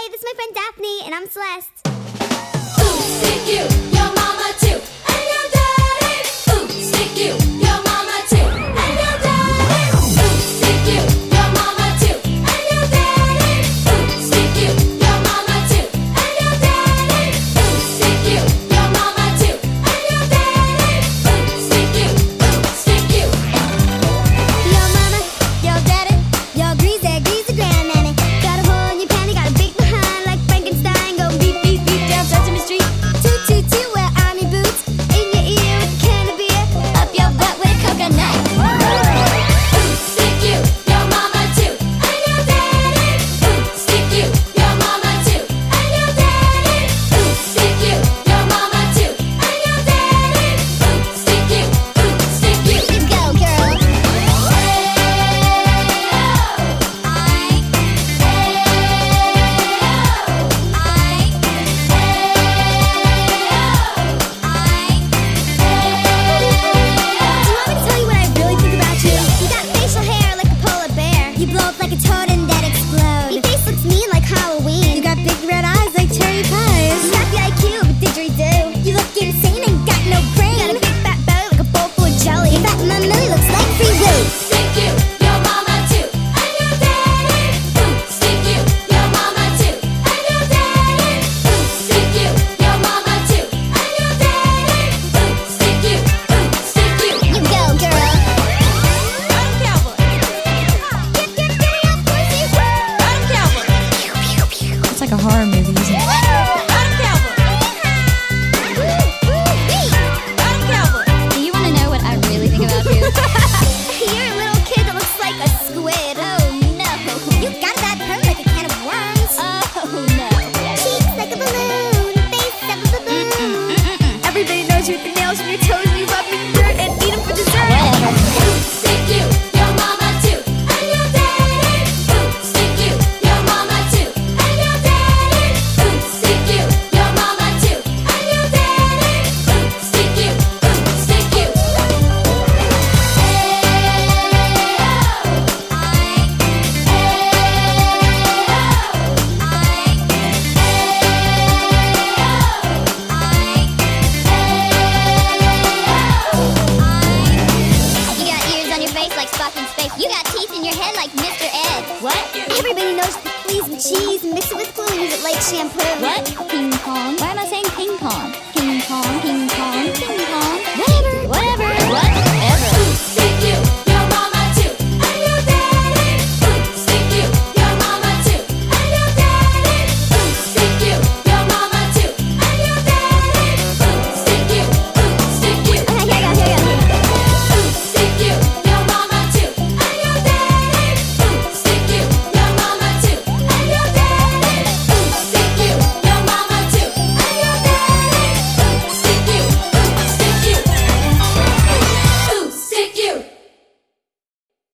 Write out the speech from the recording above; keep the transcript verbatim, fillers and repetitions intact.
Hey, this is my friend Daphne, and I'm Celeste. Ooh, stick you, your mama too, and your daddy. Ooh, stick you, your mama too, and your daddy. Ooh, stick you, your mama too, and your daddy. Ooh, stick you, your mama too, and your daddy. Ooh, stick you, your mama too, and your daddy. Ooh, stick you, ooh, stick you. Your mama, your daddy, your greasy, greasy granddaddy. Got a hole in your panty, got a big behind like Frankenstein. Go beep, beep, beep down Sesame Street. Toot, toot, toot, wear army boots. In your ear with a can of beer. Up your butt with a coconut. Ooh, stick you, your mama too, and your daddy. Ooh, stick you, your mama too, and your daddy. Ooh, stick you, your mama too, and your daddy. Ooh, stick you, ooh, stick you. You go, girl. Do you want me to tell you what I really think about you? You got facial hair like a polar bear. You blow up like a toad and then explode. Your face looks mean like Halloween. You got big red eyes like cherry pies. You got the I Q of a didgeridoo. You look insane and got no brain. You got a big fat belly like a bowl full of jelly. Your fat mum Millie looks like free will. Stick you, your mama too, and your daddy. Ooh, stick you, your mama too, and your daddy. Ooh, stick you, your mama too, and your daddy. Ooh, stick you, ooh, stick you. You go, girl. I'm cowboy. Get, get, get me up, pussy. I'm cowboy. It's like a horror movie, isn't it? I'm cowboy. I'm cowboy. Do you want to know what I really think about you? You're a little kid that looks like a squid. Oh no. You got that perm like a can of worms. Oh no. Cheeks like a balloon. Face of a baboon. Everybody knows you with the nails on your toes and you rub me in dirt and eat them for dessert. Ooh, stick you, your mama too, and your daddy. Ooh, stick you, your mama too, and your daddy. Ooh, stick you, your mama too, and your daddy. Ooh, stick you, ooh, stick you. You got ears on your face like Spock in space. You got teeth in your head like Mister Ed. What? Everybody knows to please with cheese and mix it with glue and use it like shampoo. What? Ping pong? Why am I saying ping pong? Ping pong, ping pong, ping